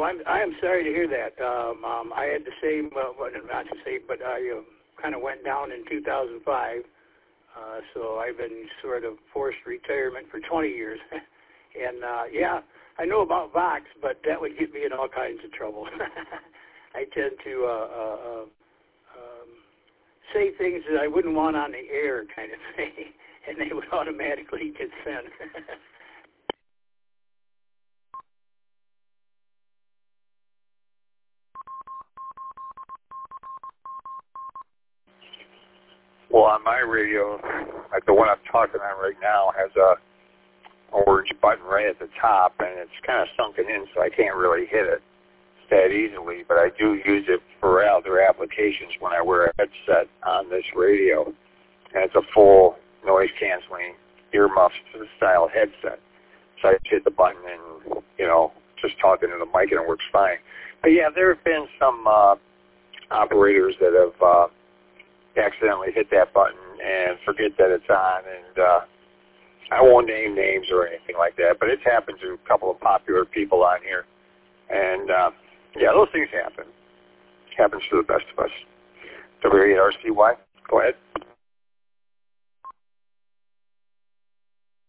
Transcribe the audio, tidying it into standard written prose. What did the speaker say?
I am sorry to hear that. I had the same, well, not to say, but I kind of went down in 2005. So I've been sort of forced retirement for 20 years. And, yeah, I know about Vox, but that would get me in all kinds of trouble. I tend to say things that I wouldn't want on the air kind of thing, and they would automatically get sent. Well, on my radio, like the one I'm talking on right now, has a orange button right at the top, and it's kind of sunken in, so I can't really hit it that easily, but I do use it for other applications when I wear a headset on this radio. And it's a full noise-canceling earmuff-style headset. So I just hit the button and, just talking to the mic, and it works fine. But, yeah, there have been some operators that have accidentally hit that button and forget that it's on, and I won't name names or anything like that, but it's happened to a couple of popular people on here. And, yeah, those things happen. It happens to the best of us. WRCY, go ahead.